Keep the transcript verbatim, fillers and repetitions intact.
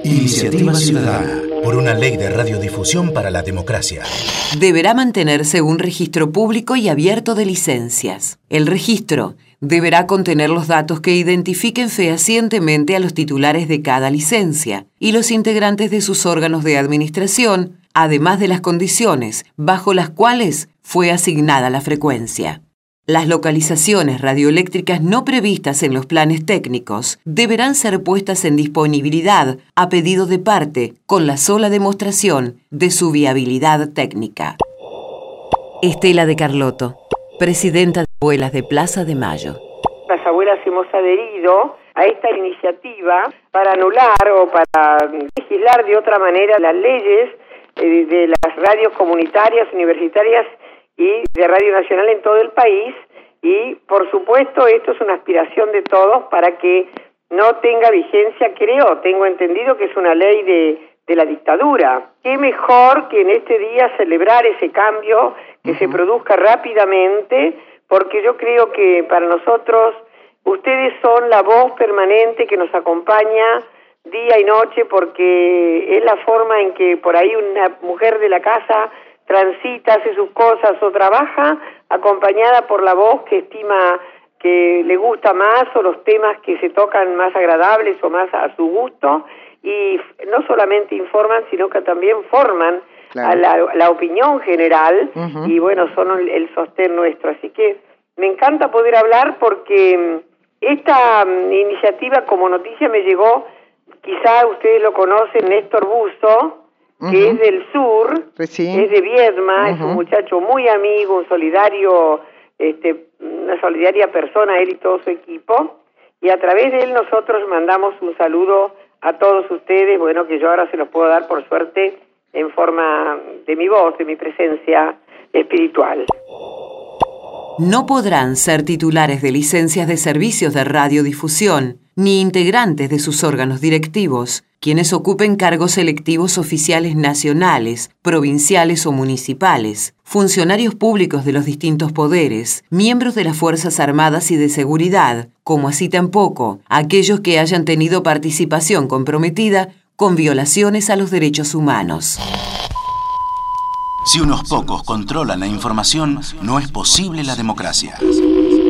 Iniciativa Ciudadana por una ley de radiodifusión para la democracia. Deberá mantenerse un registro público y abierto de licencias. El registro deberá contener los datos que identifiquen fehacientemente a los titulares de cada licencia y los integrantes de sus órganos de administración, además de las condiciones bajo las cuales fue asignada la frecuencia. Las localizaciones radioeléctricas no previstas en los planes técnicos deberán ser puestas en disponibilidad a pedido de parte, con la sola demostración de su viabilidad técnica. Estela de Carlotto, presidenta de Abuelas de Plaza de Mayo. Las abuelas hemos adherido a esta iniciativa para anular o para legislar de otra manera las leyes eh, de las radios comunitarias, universitarias y de Radio Nacional en todo el país, y por supuesto esto es una aspiración de todos para que no tenga vigencia, creo, tengo entendido que es una ley de, de la dictadura. Qué mejor que en este día celebrar ese cambio, que uh-huh. se produzca rápidamente, porque yo creo que para nosotros ustedes son la voz permanente que nos acompaña día y noche, porque es la forma en que por ahí una mujer de la casa transita, hace sus cosas o trabaja acompañada por la voz que estima que le gusta más, o los temas que se tocan más agradables o más a su gusto, y no solamente informan, sino que también forman claro. a la, la opinión general, uh-huh. y bueno, son el, el sostén nuestro. Así que me encanta poder hablar porque esta um, iniciativa como noticia me llegó, quizá ustedes lo conocen, Néstor Buzo, que uh-huh. es del sur, pues sí. es de Viedma, uh-huh. es un muchacho muy amigo, un solidario, este, una solidaria persona, él y todo su equipo, y a través de él nosotros mandamos un saludo a todos ustedes, bueno, que yo ahora se los puedo dar por suerte en forma de mi voz, de mi presencia espiritual. No podrán ser titulares de licencias de servicios de radiodifusión, ni integrantes de sus órganos directivos, quienes ocupen cargos electivos oficiales nacionales, provinciales o municipales, funcionarios públicos de los distintos poderes, miembros de las Fuerzas Armadas y de Seguridad, como así tampoco aquellos que hayan tenido participación comprometida con violaciones a los derechos humanos. Si unos pocos controlan la información, no es posible la democracia.